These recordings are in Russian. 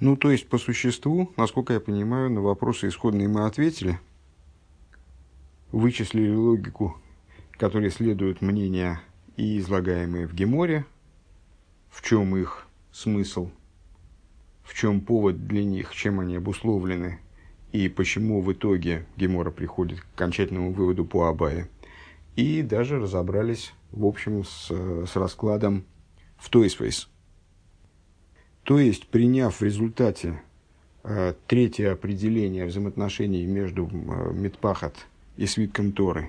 Ну, то есть, по существу, насколько я понимаю, на вопросы исходные мы ответили, вычислили логику, которой следуют мнения и излагаемые в Геморе, в чем их смысл, в чем повод для них, чем они обусловлены, и почему в итоге Гемора приходит к окончательному выводу по Абае. И даже разобрались, в общем, с раскладом в Тойсвейс. То есть, приняв в результате третье определение взаимоотношений между Митпахат и свитком Торы,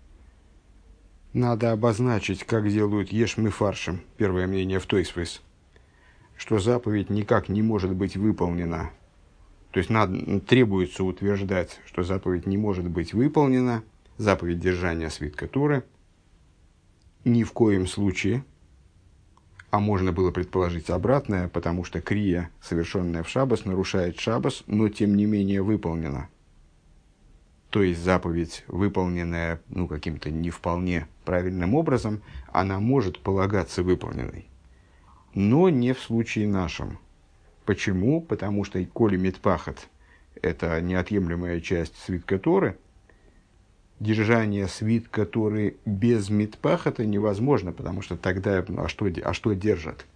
надо обозначить, как делают Еш Мифаршим, первое мнение в Тойсвейс, что заповедь никак не может быть выполнена. То есть, требуется утверждать, что заповедь не может быть выполнена, заповедь держания свитка Торы, ни в коем случае, а можно было предположить обратное, потому что крия, совершенная в шаббос, нарушает шаббос, но тем не менее выполнена. То есть заповедь, выполненная каким-то не вполне правильным образом, она может полагаться выполненной. Но не в случае нашем. Почему? Потому что коли митпахат – это неотъемлемая часть свитка Торы, держание свитка Торы без митпахата невозможно, потому что тогда что держат?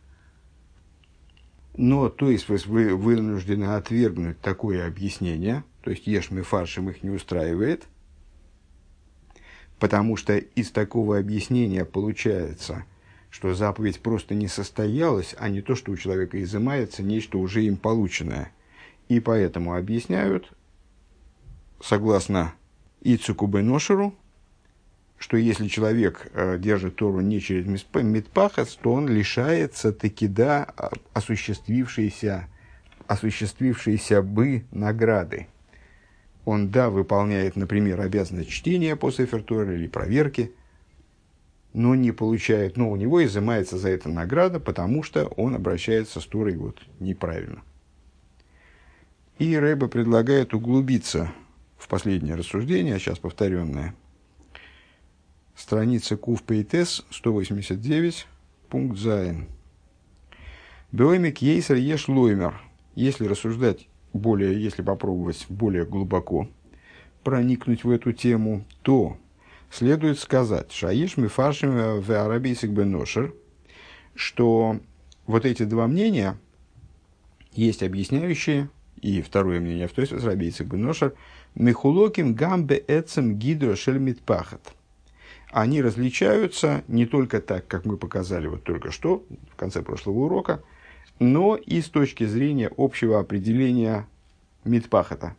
Но то есть вы вынуждены отвергнуть такое объяснение, то есть Еш Мифаршим их не устраивает, потому что из такого объяснения получается, что заповедь просто не состоялась, а не то, что у человека изымается нечто уже им полученное. И поэтому объясняют, согласно Ицуку бен Ошеру, что если человек держит Тору не через митпахат, то он лишается таки осуществившейся бы награды. Он, выполняет, например, обязанность чтения по Сефер Торе или проверки, но не получает, у него изымается за это награда, потому что он обращается с Торой неправильно. И Ребе предлагает углубиться в последнее рассуждение, сейчас повторенное. Страница Кув Пейтес, 189, пункт Зайн. Беоймик ейсер еш лоймер. Если рассуждать если попробовать более глубоко проникнуть в эту тему, то следует сказать, шаиш мифаршим в арабийсик беношер, что вот эти два мнения есть объясняющие, и второе мнение, то есть арабийсик беношер, михулоким гамбе эцем гидро шельмитпахат. Они различаются не только так, как мы показали только что, в конце прошлого урока, но и с точки зрения общего определения митпахата.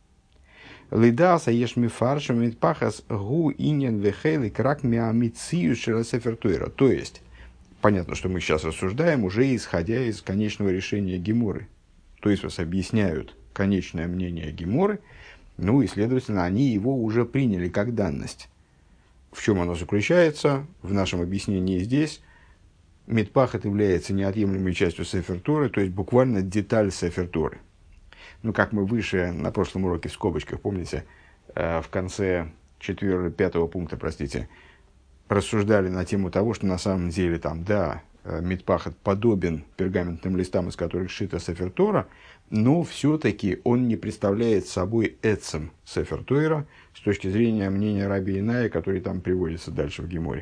Лидаса еш мифарша митпахас гу иньян вехейли крак миамицию шерасефер Тойра. То есть, понятно, что мы сейчас рассуждаем, уже исходя из конечного решения Геморы. То есть, вас объясняют конечное мнение Геморы, и, следовательно, они его уже приняли как данность. В чем оно заключается? В нашем объяснении здесь митпахат является неотъемлемой частью Сефер Торы, то есть буквально деталь Сефер Торы. Как мы выше на прошлом уроке в скобочках, помните, в конце 5 пункта, рассуждали на тему того, что на самом деле митпахат подобен пергаментным листам, из которых сшита Сефер Тора, но все-таки он не представляет собой эцем Сефер Тора с точки зрения мнения Раби Иная, который там приводится дальше в Геморе.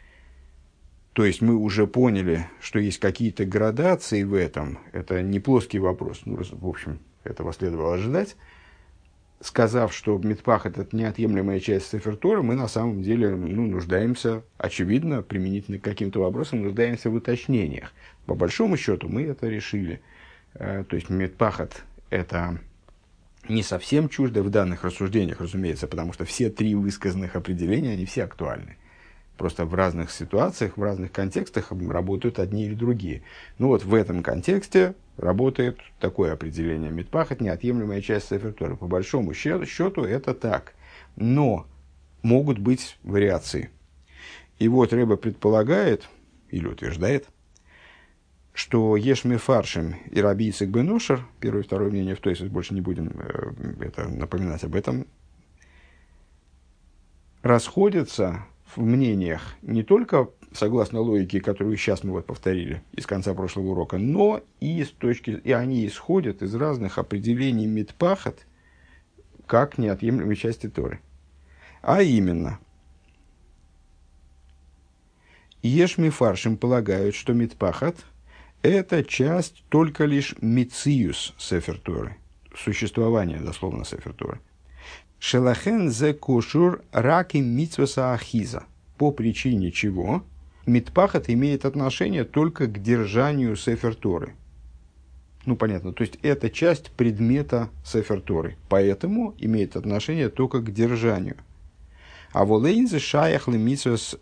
То есть мы уже поняли, что есть какие-то градации в этом. Это не плоский вопрос. В общем, этого следовало ожидать. Сказав, что митпахат – это неотъемлемая часть Сефер Торы, мы на самом деле нуждаемся, очевидно, применительно к каким-то вопросам, нуждаемся в уточнениях. По большому счету мы это решили. То есть митпахат – это не совсем чуждо в данных рассуждениях, разумеется, потому что все три высказанных определения, они все актуальны. Просто в разных ситуациях, в разных контекстах работают одни или другие. В этом контексте работает такое определение. Митпахат – неотъемлемая часть Сефер Торы. По большому счету это так. Но могут быть вариации. И Ребе предполагает, или утверждает, что Еш Мифаршим и Раби Ицхак бен Ошер, первое и второе мнение, то есть больше не будем напоминать об этом, расходятся в мнениях не только согласно логике, которую сейчас мы вот повторили из конца прошлого урока, но и они исходят из разных определений митпахат как неотъемлемой части Торы. А именно, ешмифаршим полагают, что митпахат – это часть только лишь мициюс сефер Торы, существование, дословно, сефер Торы. Шелахен зе кушур раки митцваса ахиза, по причине чего митпахат имеет отношение только к держанию сефер Торы. Ну, понятно, то есть это часть предмета сефер Торы, поэтому имеет отношение только к держанию. А волейнзе шаях лемитсвес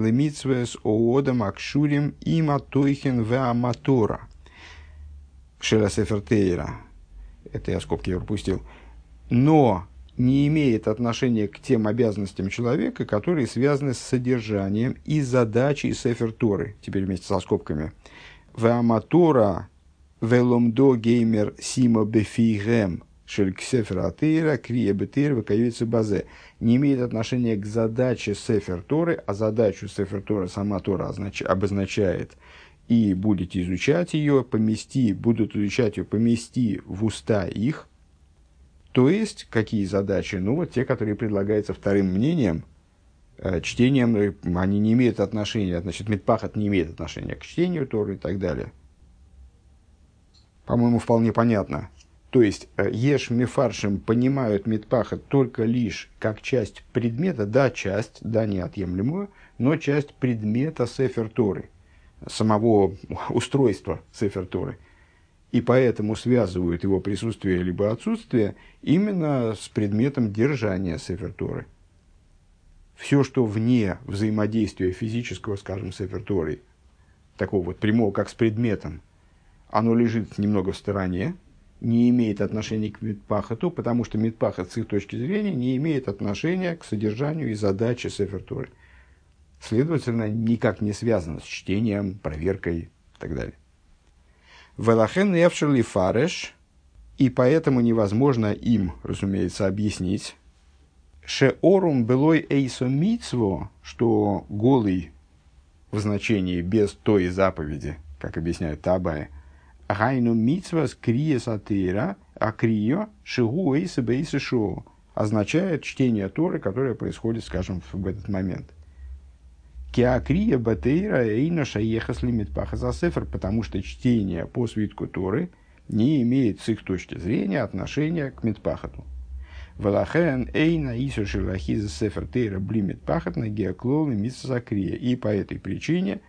оодам акшурим има тойхен веаматора шеля сефер тейра. Это я скобки пропустил. Но не имеет отношения к тем обязанностям человека, которые связаны с содержанием и задачей сефер Торы. Теперь вместе со скобками. Веаматора веломдо геймер сима бефигем шель сефер атеира крия бетейр векаюется базе. Не имеет отношения к задаче сефер Торы, а задачу сефер Торы сама Тора обозначает. И будете изучать ее, будут изучать ее, помести в уста их. То есть, какие задачи? Ну, вот те, которые предлагаются вторым мнением, чтением, они не имеют отношения, значит, митпахат не имеет отношения к чтению Торы и так далее. По-моему, вполне понятно. То есть, еш мифаршим понимают митпахат только лишь как часть предмета, да, неотъемлемую, но часть предмета сефер Торы, самого устройства сефер Торы. И поэтому связывают его присутствие либо отсутствие именно с предметом держания сефер Торы. Все, что вне взаимодействия физического, скажем, сефер Торы, такого вот прямого, как с предметом, оно лежит немного в стороне, не имеет отношения к митпахату, потому что митпахат с их точки зрения не имеет отношения к содержанию и задаче сефер Торы. Следовательно, никак не связано с чтением, проверкой и так далее. Велахен эфшерли фареш, и поэтому невозможно им, разумеется, объяснить, шеорум белой эйсо митцво, что голый в значении без той заповеди, как объясняют Табай, гайну митцва скрия сатира, а крио шигу эйсо бейсо шоу, означает чтение Торы, которое происходит, скажем, в этот момент. Кеакрия батейра эйна шаехас лимит пахазасефер, потому что чтение по свитку Торы не имеет с их точки зрения отношения к митпахату. Валахен эйна ису шилахиза сефер тейра бли митпахат на геоклолы митсакрия. И по этой причине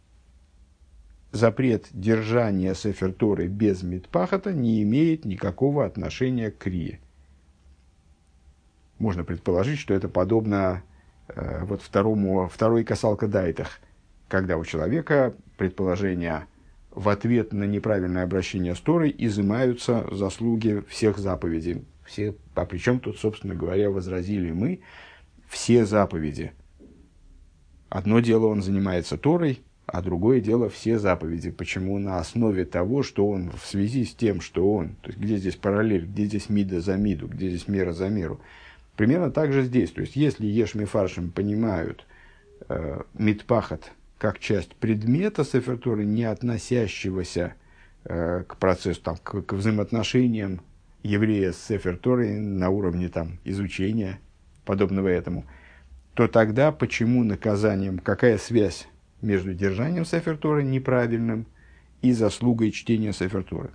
запрет держания сефер Торы без митпахата не имеет никакого отношения к крие. Можно предположить, что это подобно вот второй касалка дайтах, когда у человека предположения в ответ на неправильное обращение с Торой изымаются заслуги всех заповедей. А причем тут, собственно говоря, возразили мы все заповеди. Одно дело он занимается Торой, а другое дело все заповеди. Почему? На основе того, что он в связи с тем, что он, то есть где здесь параллель, где здесь мида за миду, где здесь мера за меру. Примерно так же здесь. То есть, если еш мифаршим понимают митпахат как часть предмета сефер Торы, не относящегося к процессу, там, к взаимоотношениям еврея с сефер Торой на уровне там, изучения, подобного этому, то тогда почему наказанием, какая связь между держанием сефер Торы неправильным и заслугой чтения сефер Торы?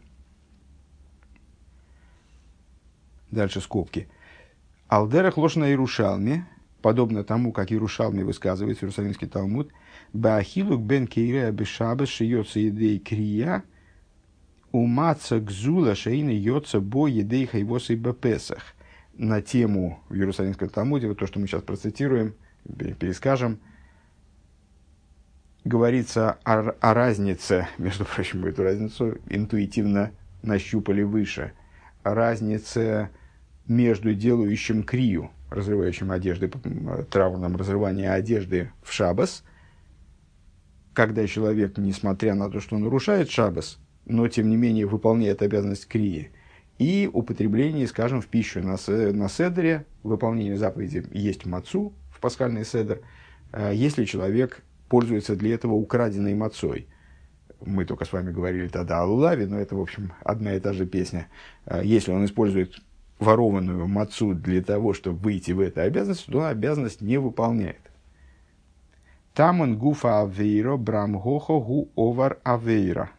Дальше скобки. Алдерах лошна Иерушалме, подобно тому, как Иерушалме высказывает Иерусалимский Талмуд, Баахилук бен кейрея бешабес шиёца едей крия, умаца гзула шейна йоца бо едей хайвоса и бапесах. На тему в Иерусалимском Талмуде, вот то, что мы сейчас процитируем, перескажем, говорится о разнице, между прочим, мы эту разницу интуитивно нащупали выше, о разнице между делающим крию, разрывающим одежды, траурном разрывании одежды в шаббас, когда человек, несмотря на то, что он нарушает шаббас, но тем не менее выполняет обязанность крии, и употребление, скажем, в пищу на седере, выполнение заповеди есть мацу в пасхальный седер, если человек пользуется для этого украденной мацой. Мы только с вами говорили тогда о лулаве, но это, в общем, одна и та же песня. Если он использует ворованную мацу для того, чтобы выйти в эту обязанность, то он обязанность не выполняет. Таман гуфа авейро брамгохо гу овар авейра.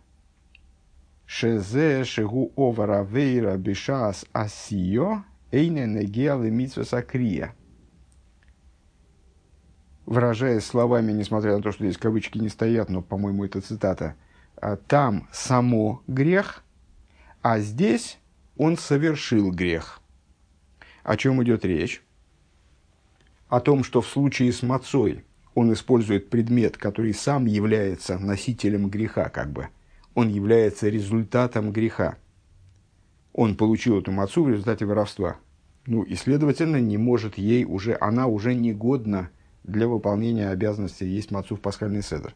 Шезе шегу овар авейра бишас асио эйне негеал и митсвас акрия. Выражаясь словами, несмотря на то, что здесь кавычки не стоят, но, по-моему, это цитата, там само грех, а здесь он совершил грех. О чем идет речь? О том, что в случае с мацой он использует предмет, который сам является носителем греха, как бы. Он является результатом греха. Он получил эту мацу в результате воровства. Ну и, следовательно, не может ей уже, она уже негодна для выполнения обязанности есть мацу в пасхальный седер.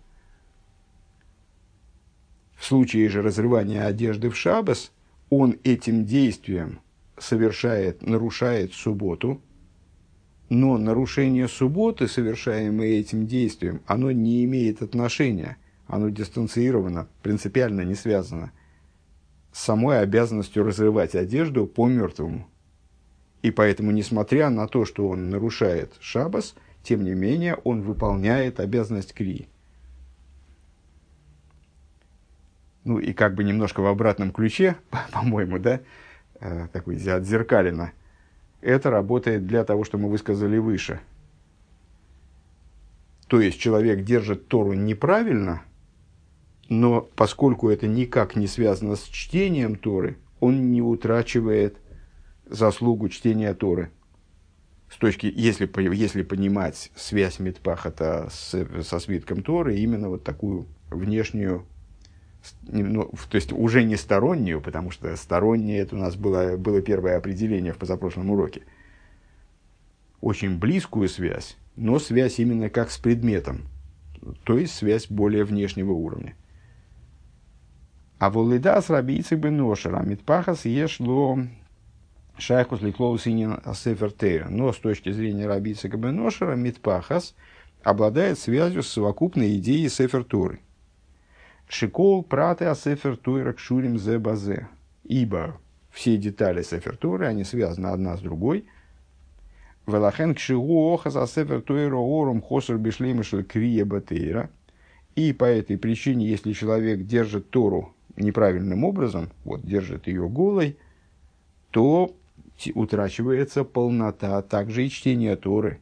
В случае же разрывания одежды в шаббос, он этим действием нарушает субботу, но нарушение субботы, совершаемое этим действием, оно не имеет отношения, оно дистанцировано, принципиально не связано с самой обязанностью разрывать одежду по мертвому. И поэтому, несмотря на то, что он нарушает шаббос, тем не менее он выполняет обязанность крии. Ну и как бы немножко в обратном ключе, по-моему, да, такой отзеркалено, это работает для того, что мы высказали выше. То есть человек держит Тору неправильно, но поскольку это никак не связано с чтением Торы, он не утрачивает заслугу чтения Торы. С точки, если понимать связь митпахата со свитком Торы, именно вот такую внешнюю, ну, то есть уже не стороннюю, потому что стороннее это у нас было первое определение в позапрошлом уроке. Очень близкую связь, но связь именно как с предметом, то есть связь более внешнего уровня. А волидас рабийцик беношер, а митпахас ешло шайхус ликлоус инин асефер тейра. Но с точки зрения рабийцика беношера, митпахас обладает связью с совокупной идеей сефер Торы. Шикол праты асефер Тойра кшурим зе базе. Ибо все детали сефер Торы, они связаны одна с другой. Велахен кшигу охас асефер Тойра орум хосер бишлеймышель крия батейра. И по этой причине, если человек держит Тору неправильным образом, вот держит ее голой, то утрачивается полнота также и чтение Торы.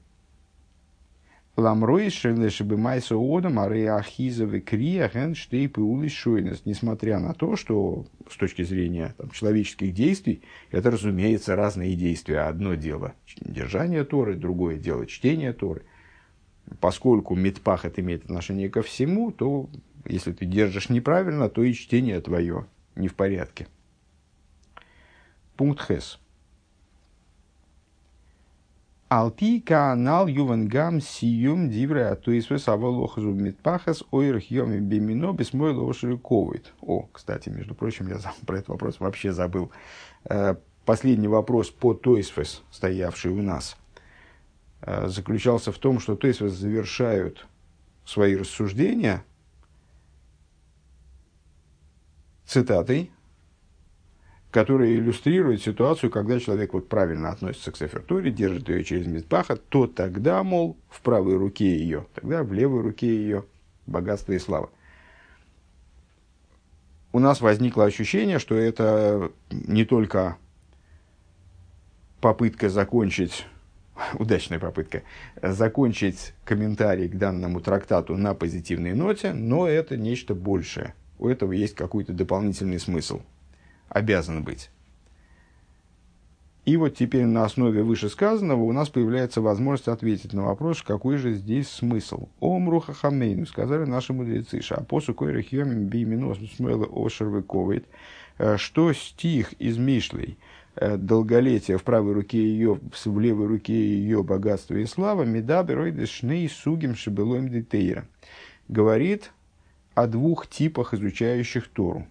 Несмотря на то, что с точки зрения человеческих действий, это, разумеется, разные действия. Одно дело держание Торы, другое дело чтение Торы. Поскольку митпахат имеет отношение ко всему, то если ты держишь неправильно, то и чтение твое не в порядке. Пункт Хес. Алпи канал ювангам сиюм дивре атуисвес аволохазу митпахас ойрх йоми бимино бисмой лошариковит. О, кстати, между прочим, я про этот вопрос вообще забыл. Последний вопрос по Тойсфес, стоявший у нас, заключался в том, что Тойсфес завершают свои рассуждения цитатой, которая иллюстрирует ситуацию, когда человек вот правильно относится к сефер Торе, держит ее через митпахат, то тогда, мол, в правой руке ее, тогда в левой руке ее богатство и слава. У нас возникло ощущение, что это не только попытка закончить, удачная попытка, закончить комментарий к данному трактату на позитивной ноте, но это нечто большее. У этого есть какой-то дополнительный смысл. Обязан быть. И вот теперь на основе вышесказанного у нас появляется возможность ответить на вопрос, какой же здесь смысл. Омру хахамейну, сказали наши мудрецы, шапосу койрах йомим биминос смэлэ ошер выковывает, что стих из Мишлей, долголетие в правой руке ее, в левой руке ее богатство и слава, медаберойдес шней сугим шебелоим детейра, говорит о двух типах изучающих Тору.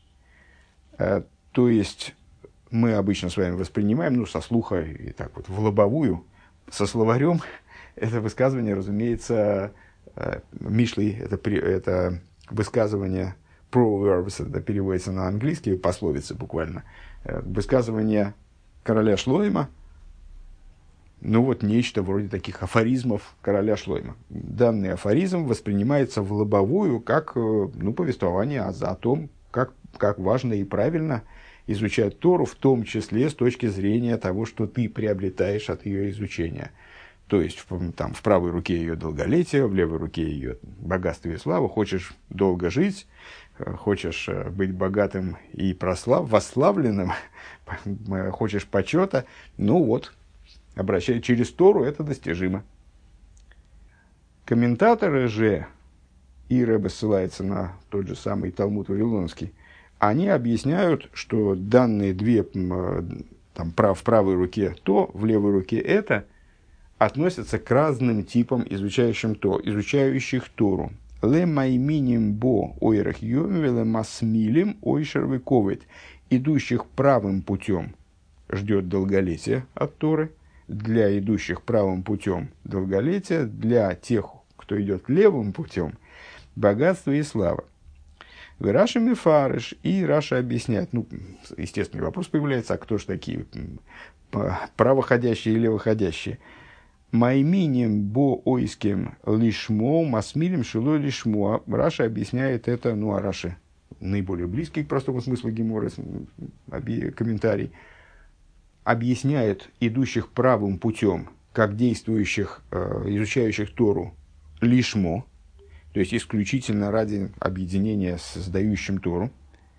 То есть, мы обычно с вами воспринимаем, со слуха и так вот в лобовую, со словарем, это высказывание, разумеется, Мишлей – это высказывание, proverbs, это переводится на английский, пословицы буквально, высказывание короля Шлойма, ну вот нечто вроде таких афоризмов короля Шлойма. Данный афоризм воспринимается в лобовую как повествование о том, как важно и правильно изучать Тору, в том числе с точки зрения того, что ты приобретаешь от ее изучения. То есть в правой руке ее долголетие, в левой руке ее богатство и слава. Хочешь долго жить, хочешь быть богатым и восславленным, хочешь почета, обращаясь через Тору, это достижимо. Комментаторы же, и Ребе ссылается на тот же самый Талмуд Вавилонский, они объясняют, что данные две, в правой руке то, в левой руке это, относятся к разным типам изучающих Тору. Ле майминим бо ойрах йомвеле масмилим ойшер выковит. Идущих правым путем ждет долголетие от Торы. Для идущих правым путем долголетие, для тех, кто идет левым путем, богатство и слава. Раша Мефареш, и Раша объясняет, естественный вопрос появляется, а кто же такие правоходящие и левоходящие? Майминим бо ойским лишмо, масмилим шилой лишмо. Раша объясняет это, а Раши наиболее близкий к простому смыслу геморы, комментарий, объясняет идущих правым путем, как действующих, изучающих Тору, лишмо, то есть исключительно ради объединения с создающим Тору,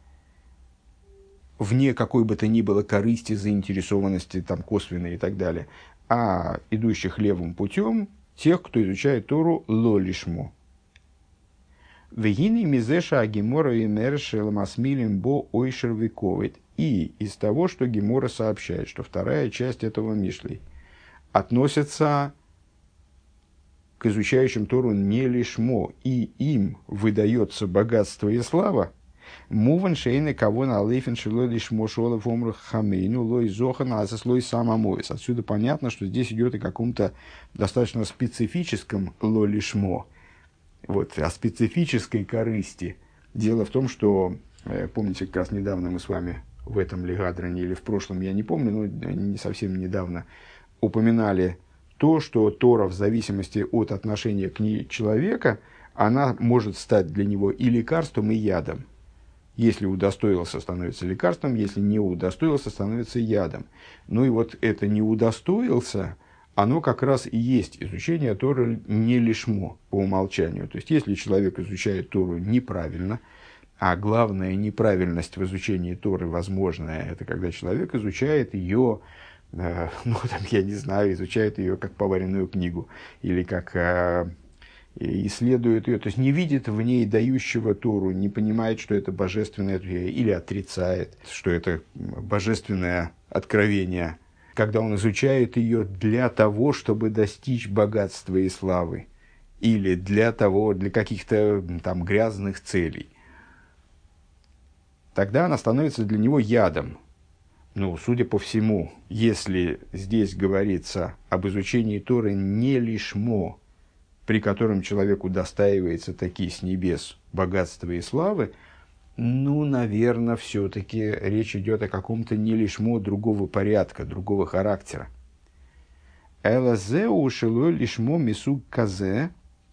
вне какой бы то ни было корысти, заинтересованности, косвенной и так далее, а идущих левым путем, тех, кто изучает Тору, ло лишмо. Вегины мизеша агемора и мершел масмилим бо ойшер вековит. И из того, что Гемора сообщает, что вторая часть этого Мишлей относится к изучающим Тору не лишмо, и им выдается богатство и слава, муван шейны кого на алейфен шилой лишмо шолов омрах хамейну лой зохан азаслой самомоис. Отсюда понятно, что здесь идет о каком-то достаточно специфическом ло лишмо, о специфической корысти. Дело в том, что, помните, как раз недавно мы с вами в этом Легадроне или в прошлом, я не помню, но не совсем недавно упоминали то, что Тора в зависимости от отношения к ней человека, она может стать для него и лекарством, и ядом. Если удостоился, становится лекарством, если не удостоился, становится ядом. Это не удостоился, оно как раз и есть изучение Торы не лишмо по умолчанию. То есть, если человек изучает Тору неправильно, а главная неправильность в изучении Торы возможная, это когда человек изучает ее, изучает ее как поваренную книгу, или как исследует ее, то есть не видит в ней дающего Тору, не понимает, что это божественное, или отрицает, что это божественное откровение, когда он изучает ее для того, чтобы достичь богатства и славы, или для каких-то грязных целей. Тогда она становится для него ядом. Судя по всему, если здесь говорится об изучении Торы не лишмо, при котором человеку достаивается таки с небес богатства и славы, наверное, все-таки речь идет о каком-то не лишмо другого порядка, другого характера. Элазеу шелой лишмо мисуг казе.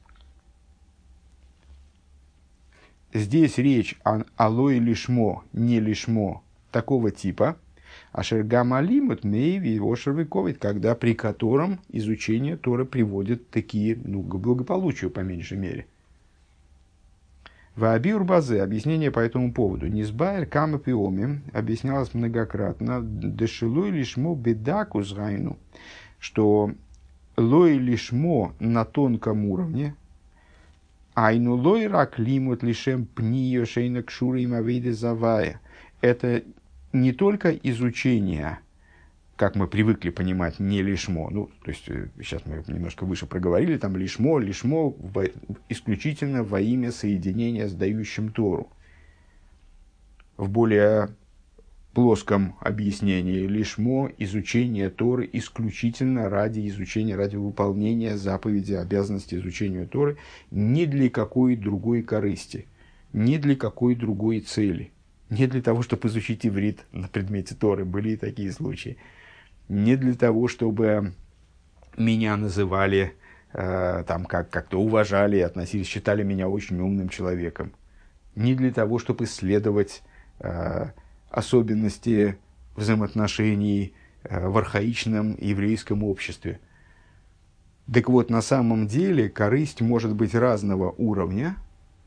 Здесь речь о алой лишмо, не лишмо, такого типа, ашергамалимут мейви ошервиковит, при котором изучение Торы приводит такие, к благополучию, по меньшей мере. Ваабиур базе, объяснение по этому поводу. Низбайр кама пиоми, объяснялось многократно, дешилой лишмо бедаку згайну, что лой лишмо на тонком уровне, айну лой рак лимут лишем пнио шейна кшура им авейде завая. Это не только изучение, как мы привыкли понимать, не лишмо. То есть, сейчас мы немножко выше проговорили, лишмо исключительно во имя соединения с дающим Тору. В более плоском объяснении лишмо изучение Торы исключительно ради изучения, ради выполнения заповеди, обязанности изучения Торы, ни для какой другой корысти, ни для какой другой цели, не для того, чтобы изучить иврит на предмете Торы, были и такие случаи, не для того, чтобы меня называли, как-то уважали, относились, считали меня очень умным человеком, не для того, чтобы исследовать особенности взаимоотношений в архаичном еврейском обществе. Так вот, на самом деле, корысть может быть разного уровня,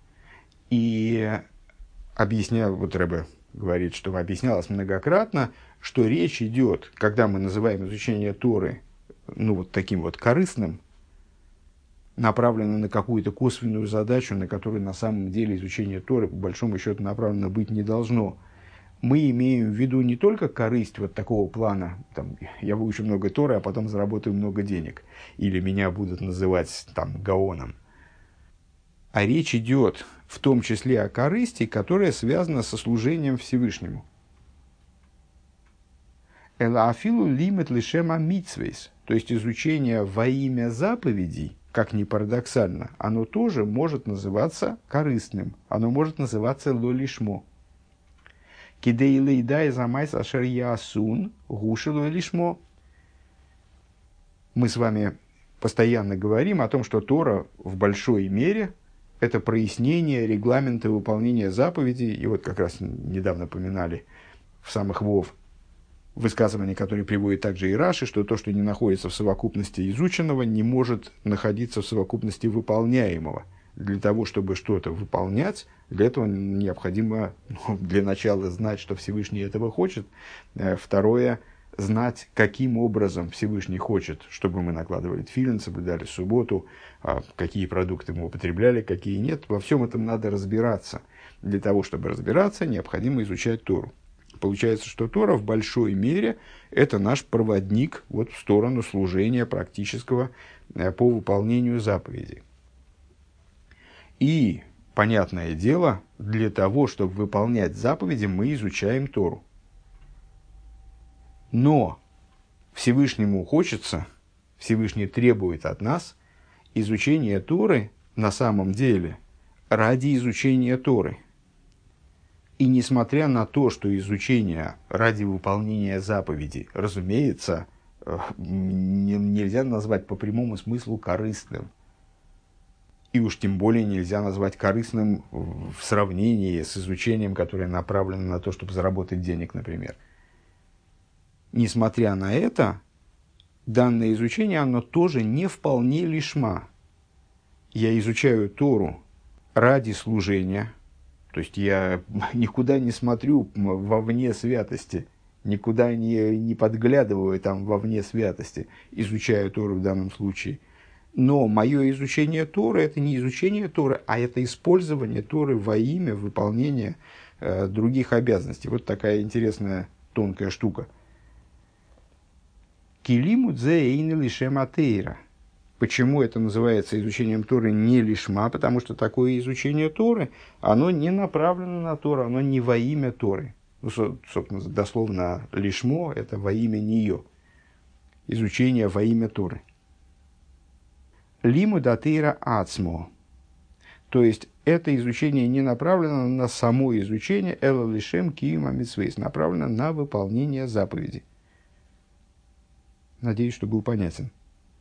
и вот Ребе говорит, что объяснялось многократно, что речь идет, когда мы называем изучение Торы, вот таким вот корыстным, направлено на какую-то косвенную задачу, на которую на самом деле изучение Торы, по большому счету, направлено быть не должно. Мы имеем в виду не только корысть вот такого плана, я выучу много Торы, а потом заработаю много денег, или меня будут называть гаоном. А речь идет в том числе о корысти, которая связана со служением Всевышнему. Элаафилу лимит лишема митцвейс, то есть изучение во имя заповедей, как ни парадоксально, оно тоже может называться корыстным, оно может называться лолишмо. Кидейлейдай замайс ашер ясун гуши лолишмо. Мы с вами постоянно говорим о том, что Тора в большой мере – это прояснение регламента выполнения заповедей. И вот как раз недавно поминали в самых Вов высказывание, которое приводит также и Раши, что то, что не находится в совокупности изученного, не может находиться в совокупности выполняемого. Для того, чтобы что-то выполнять, для этого необходимо для начала знать, что Всевышний этого хочет. Второе – знать, каким образом Всевышний хочет, чтобы мы накладывали тфилин, соблюдали субботу, какие продукты мы употребляли, какие нет. Во всем этом надо разбираться. Для того, чтобы разбираться, необходимо изучать Тору. Получается, что Тора в большой мере – это наш проводник в сторону служения практического по выполнению заповедей. И, понятное дело, для того, чтобы выполнять заповеди, мы изучаем Тору. Но Всевышнему хочется, Всевышний требует от нас изучения Торы на самом деле ради изучения Торы. И несмотря на то, что изучение ради выполнения заповедей, разумеется, нельзя назвать по прямому смыслу корыстным. И уж тем более нельзя назвать корыстным в сравнении с изучением, которое направлено на то, чтобы заработать денег, например. Несмотря на это, данное изучение, оно тоже не вполне лишма. Я изучаю Тору ради служения, то есть я никуда не смотрю вовне святости, никуда не подглядываю вовне святости, изучаю Тору в данном случае. Но мое изучение Торы – это не изучение Торы, а это использование Торы во имя выполнения других обязанностей. Вот такая интересная тонкая штука. Килиму дзе эйн лишем атеира. Почему это называется изучением Торы не лишма? Потому что такое изучение Торы, оно не направлено на Тору, оно не во имя Торы. Собственно, дословно лишмо – это во имя нее. Изучение во имя Торы. Лиму датейра ацмо. То есть, это изучение не направлено на само изучение, эла лишем киима митцвейс, направлено на выполнение заповедей. Надеюсь, что был понятен.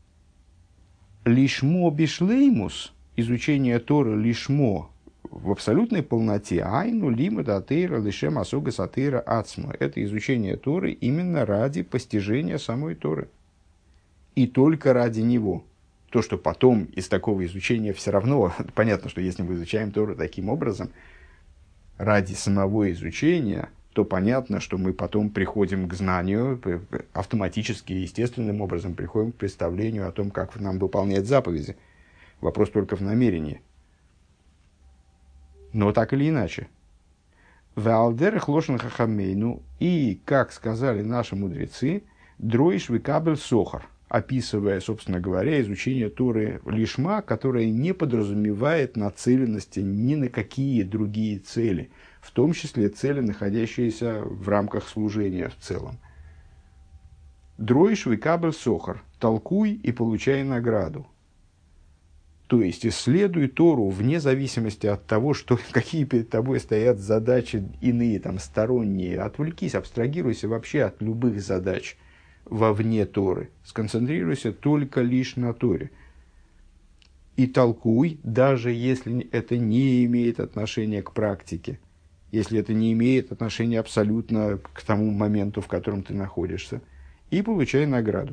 Лишмо бишлеймус, изучение Торы лишмо в абсолютной полноте, айну лима датейра лишем асога сатейра ацмо. Это изучение Торы именно ради постижения самой Торы. И только ради него. То, что потом из такого изучения все равно, понятно, что если мы изучаем Тору таким образом, ради самого изучения, то понятно, что мы потом приходим к знанию, автоматически, естественным образом приходим к представлению о том, как нам выполнять заповеди. Вопрос только в намерении. Но так или иначе. «Ваалдерах лошен хахамейну», и, как сказали наши мудрецы, «дройш викабель сохар», описывая, собственно говоря, изучение Торы лишма, которое не подразумевает нацеленности ни на какие другие цели, в том числе цели, находящиеся в рамках служения в целом. Дройш векабель сохар, толкуй и получай награду. То есть исследуй Тору вне зависимости от того, что, какие перед тобой стоят задачи иные, там, сторонние. Отвлекись, абстрагируйся вообще от любых задач вовне Торы. Сконцентрируйся только лишь на Торе. И толкуй, даже если это не имеет отношения к практике, если это не имеет отношения абсолютно к тому моменту, в котором ты находишься, и получай награду.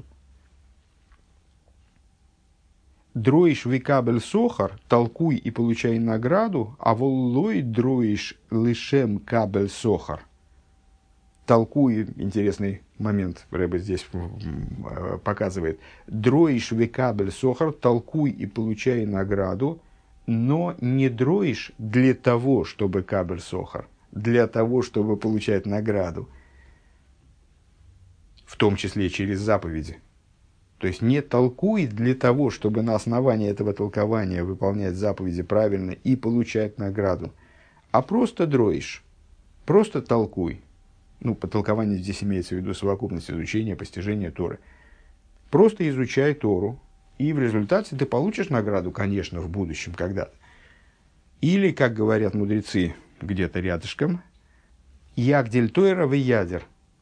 Дроиш викабель сохар, толкуй и получай награду, а воллой дроиш лишем кабель сохар. Толкуй, интересный момент, Рэбе здесь показывает. Дроиш викабель сохар, толкуй и получай награду, но не дроиш для того, чтобы кабель сохар, для того, чтобы получать награду, в том числе через заповеди. То есть не толкуй для того, чтобы на основании этого толкования выполнять заповеди правильно и получать награду, а просто дроишь, просто толкуй. Ну, по толкованию здесь имеется в виду совокупность изучения, постижения Торы. Просто изучай Тору, и в результате ты получишь награду, конечно, в будущем когда-то. Или, как говорят мудрецы где-то рядышком, «Ягдель Тойра в ядер».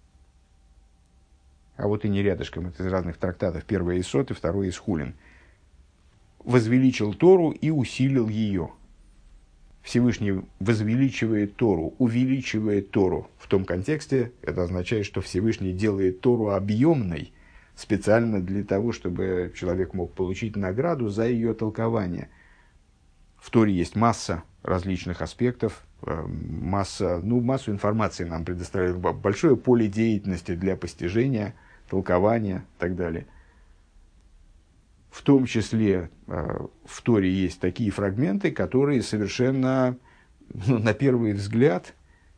А вот и не рядышком, это из разных трактатов. Первое из Сот и второе из Хулин. «Возвеличил Тору и усилил ее». Всевышний возвеличивает Тору, увеличивает Тору. В том контексте это означает, что Всевышний делает Тору объемной специально для того, чтобы человек мог получить награду за ее толкование. В Торе есть масса различных аспектов, массу информации нам предоставляет, большое поле деятельности для постижения, толкования и так далее. В том числе в Торе есть такие фрагменты, которые совершенно, на первый взгляд,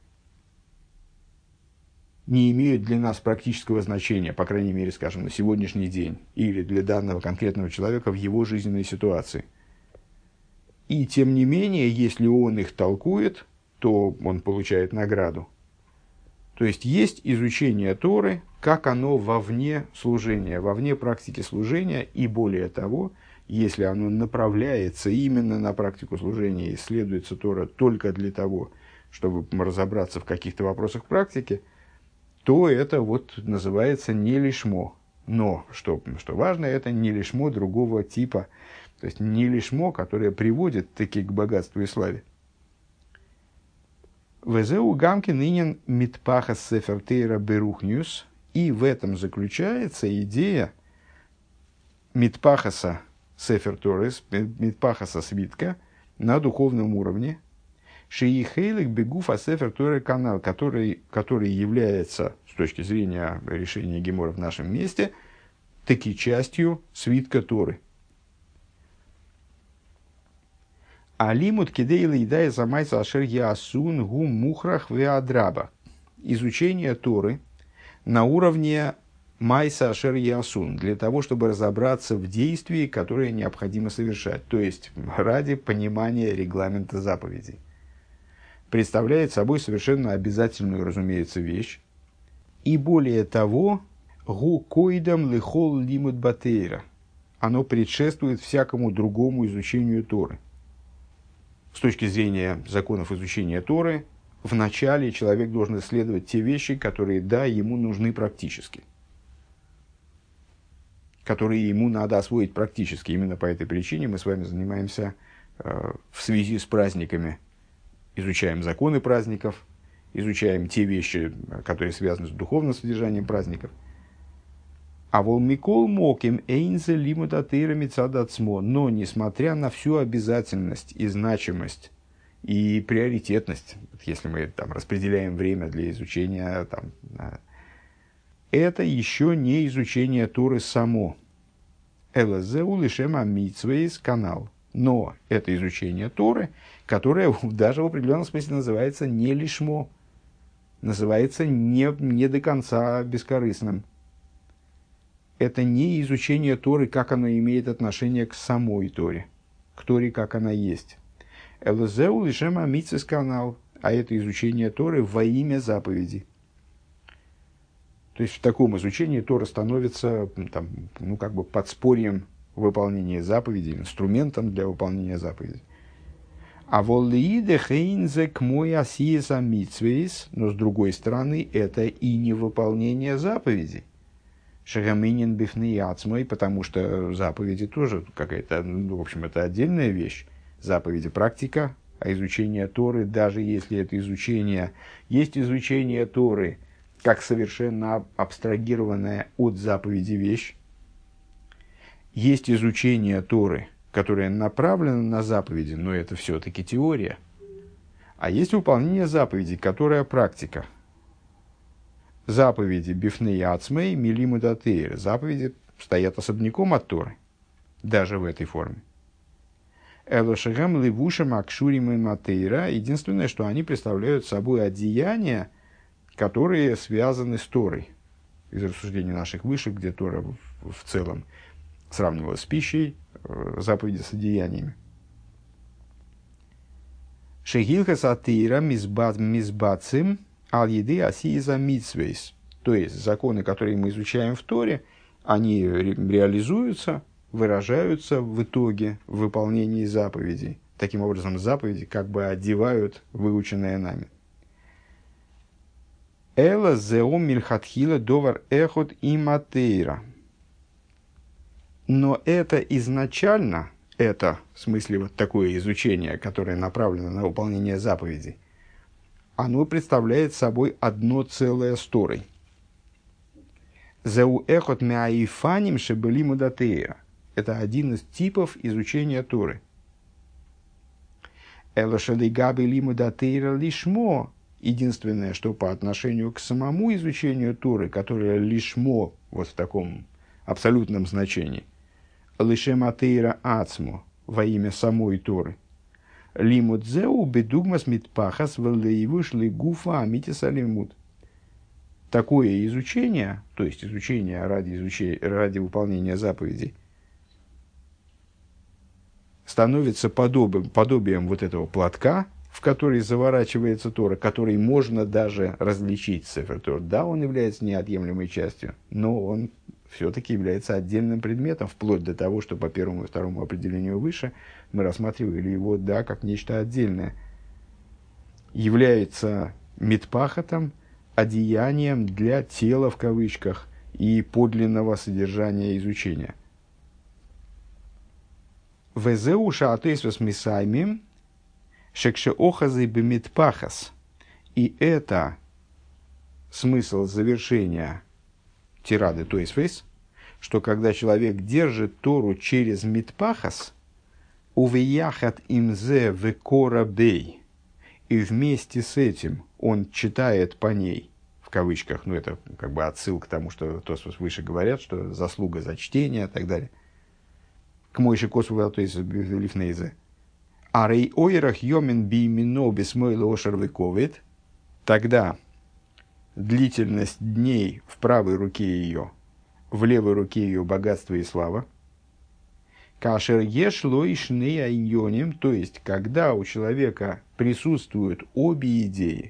не имеют для нас практического значения, по крайней мере, скажем, на сегодняшний день, или для данного конкретного человека в его жизненной ситуации. И тем не менее, если он их толкует, то он получает награду. То есть изучение Торы, как оно вовне служения, вовне практики служения, и более того, если оно направляется именно на практику служения, исследуется Тора только для того, чтобы разобраться в каких-то вопросах практики, то это вот называется не лишмо. Но, что важно, это не лишмо другого типа, то есть не лишмо, которое приводит таки к богатству и славе. Везеу гамки нынен митпахас сефер тейра берухниус. И в этом заключается идея митпахаса сефер торес, митпахаса свитка на духовном уровне. Шиихейлик бегуфа сефер торе канал, который является, с точки зрения решения гемора в нашем месте, таки частью свитка Торы. Алимут кидейла едай замайса ашер ясун гу мухрах веадраба. Изучение Торы на уровне майса ашер ясун, для того, чтобы разобраться в действии, которое необходимо совершать, то есть ради понимания регламента заповедей. Представляет собой совершенно обязательную, разумеется, вещь. И более того, гу койдам лихол лимут батейра. Оно предшествует всякому другому изучению Торы. С точки зрения законов изучения Торы, вначале человек должен исследовать те вещи, которые, да, ему нужны практически. Которые ему надо освоить практически. Именно по этой причине мы с вами занимаемся в связи с праздниками. Изучаем законы праздников, изучаем те вещи, которые связаны с духовным содержанием праздников. А волмикол моким эйнзе лимутатейрами цадацмо. Но, несмотря на всю обязательность и значимость, и приоритетность, если мы там распределяем время для изучения, это еще не изучение Торы само. Элазеу лишема митсвейс канал. Но это изучение Торы, которое даже в определенном смысле называется не лишмо, называется не до конца бескорыстным. Это не изучение Торы, как оно имеет отношение к самой Торе, к Торе, как она есть. Элозеу лишема митсвейс канал. а это изучение Торы во имя заповедей. То есть в таком изучении Тора становится там, как бы подспорьем выполнения заповедей, инструментом для выполнения заповедей. А воллииде хейнзе к мой асиеса митсвейс, но с другой стороны, это и не выполнение заповедей. Шагаминин бифны ацмой, потому что заповеди тоже какая-то, в общем, это отдельная вещь. Заповеди практика, а изучение Торы, даже если это изучение, есть изучение Торы, как совершенно абстрагированная от заповеди вещь. Есть изучение Торы, которое направлено на заповеди, но это все-таки теория. А есть выполнение заповедей, которая практика. Заповеди бифней ацмей милиму датейр. Заповеди стоят особняком от Торы, даже в этой форме. Элошагам левушам акшурим и матейра. Единственное, что они представляют собой одеяния, которые связаны с Торой. Из рассуждений наших выше, где Тора в целом сравнивалась с пищей, заповеди с одеяниями. Шегилха сатира мизбацим аль-еды асииза митсвейс. То есть, законы, которые мы изучаем в Торе, они реализуются, выражаются в итоге в выполнении заповедей. Таким образом, заповеди как бы одевают выученное нами. Эла зеом мильхатхила довар эхот и матейра. Но это изначально, это, в смысле, вот такое изучение, которое направлено на выполнение заповедей, оно представляет собой одно целое с Торой. Зеу эхот мяифаним шебели мудатейра. Это один из типов изучения Торы. Эла шелигаби лимудатейра лишмо. Единственное, что по отношению к самому изучению Торы, которое лишмо, вот в таком абсолютном значении, лишематейра ацмо, во имя самой Торы, лимудзеу бедугмас митпахас валеевуш лигуфа амитис алимуд. Такое изучение, то есть изучение ради выполнения заповедей, становится подобием вот этого платка, в который заворачивается Тора, который можно даже различить Сефер Тор. Да, он является неотъемлемой частью, но он все-таки является отдельным предметом, вплоть до того, что по первому и второму определению выше мы рассматривали его, да, как нечто отдельное. Является митпахатом, одеянием для тела, в кавычках, и подлинного содержания изучения. Везеуша атейсвас мисаймим шекшеохазы бемитпахас. И это смысл завершения тирады тойсвейс, что когда человек держит Тору через митпахас, увияхат имзе векорабей, и вместе с этим он читает по ней, в кавычках, это как бы отсыл к тому, что Тосфос выше говорят, что заслуга за чтение и так далее. К Мойше Косову, то есть Лифнейзе. А рей ойрах йомен бимино бисмойла ошервиковит. Тогда длительность дней в правой руке ее, в левой руке ее богатство и слава. Кашер ешло и шнея иньоним, то есть когда у человека присутствуют обе идеи.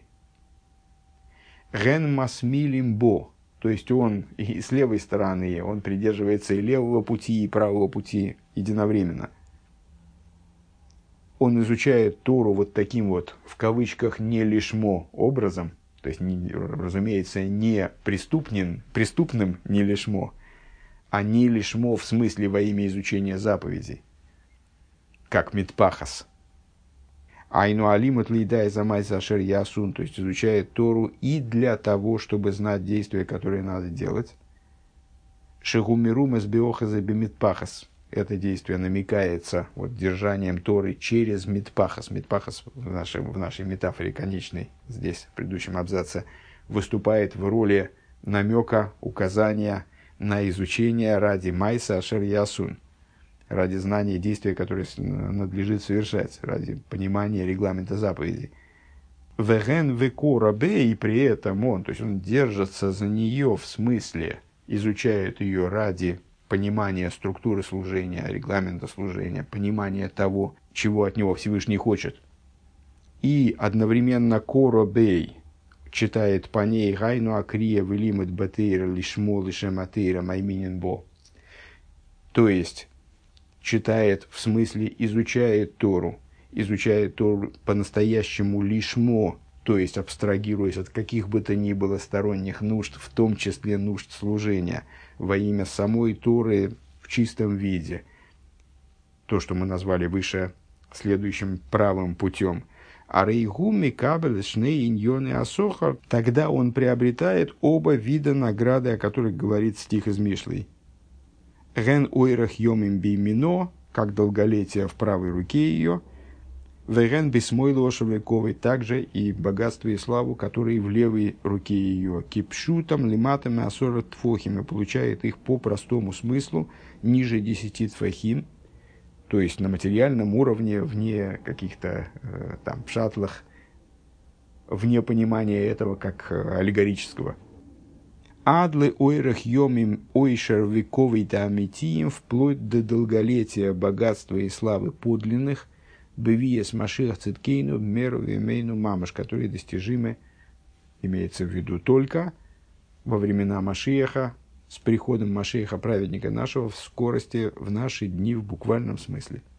Ген масмилим бо, то есть он и с левой стороны, он придерживается и левого пути, и правого пути единовременно. Он изучает Тору вот таким вот, в кавычках, не лишмо образом, то есть, разумеется, не преступным не лишмо, а не лишмо в смысле во имя изучения заповедей, как митпахас. Айну алимут лидай замай зашер ясун, то есть изучает Тору и для того, чтобы знать действия, которые надо делать. Шегумирум из биохаза бимитпахас. Это действие намекается вот, держанием Торы через митпахас. Митпахас в нашей метафоре конечной, здесь, в предыдущем абзаце, выступает в роли намека, указания на изучение ради майса ашер ясун, ради знания действия, которые надлежит совершать, ради понимания регламента заповедей. Веген векора бе, и при этом он, то есть он держится за нее в смысле, изучает ее ради понимания структуры служения, регламента служения, понимания того, чего от него Всевышний хочет. и одновременно коробей читает по ней гайну акрия велимет батейра лишмо лишем атейра маймининбо. То есть, читает, в смысле, изучает Тору по-настоящему лишмо, то есть абстрагируясь от каких бы то ни было сторонних нужд, в том числе нужд служения, во имя самой Торы в чистом виде. То, что мы назвали выше следующим правым путем. А рейгуми кабель шней иньоны асохар, тогда он приобретает оба вида награды, о которых говорит стих из Мишлей. Ген ойрах йомим бимино, как долголетие в правой руке ее, веген бисмой лошевиковой, также и богатство и славу, которые в левой руке ее, кипшутам, лиматами, асора тфохим, и получает их по простому смыслу ниже 10 тфахим, то есть на материальном уровне, вне каких-то там пшатлах, вне понимания этого как аллегорического. Адлы ойрах йомим ойшер вековый тамитием, вплоть до долголетия, богатства и славы подлинных, бевиес машиах циткейну меру вимейну мамаш, которые достижимы, имеется в виду только во времена Машиаха, с приходом Машиаха, праведника нашего, в скорости в наши дни в буквальном смысле.